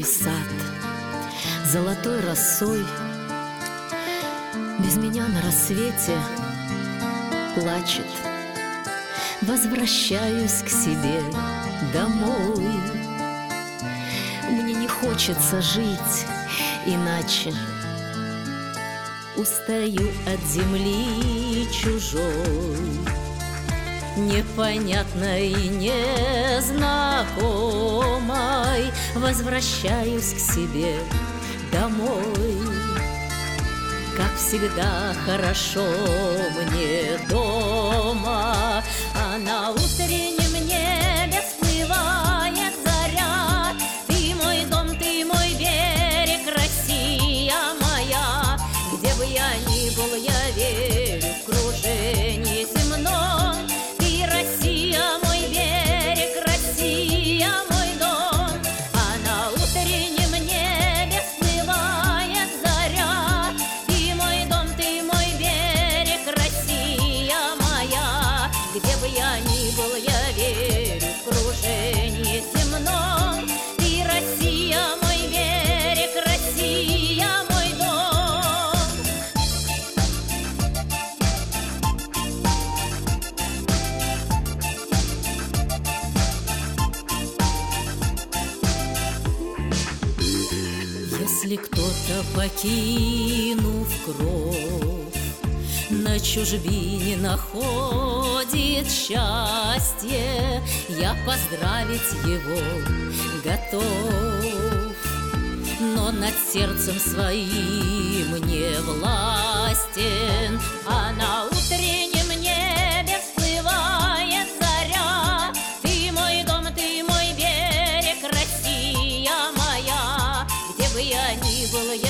сад золотой росой. Без меня на рассвете плачет. Возвращаюсь к себе домой. Мне не хочется жить иначе. Устаю от земли чужой, непонятной и незнакомой. Возвращаюсь к себе домой. Как всегда хорошо мне дома, а на утреннем небе всплывает заря. Ты мой дом, ты мой берег, Россия моя. Где бы я ни был, я верю в кружение земном. Ты Россия, мой берег, Россия, мой дом. А на утреннем небе всплывает заря. Ты мой дом, ты мой берег, Россия моя. Где бы я ни был, я верю в кружение земном. Ты Россия, мой берег, Россия, мой дом. Если кто-то, покинув кровь, на чужбине находит счастье, я поздравить его готов. Но над сердцем своим не властен, а на утреннем небе всплывает заря. Ты мой дом, ты мой берег, Россия моя. Где бы я ни был, я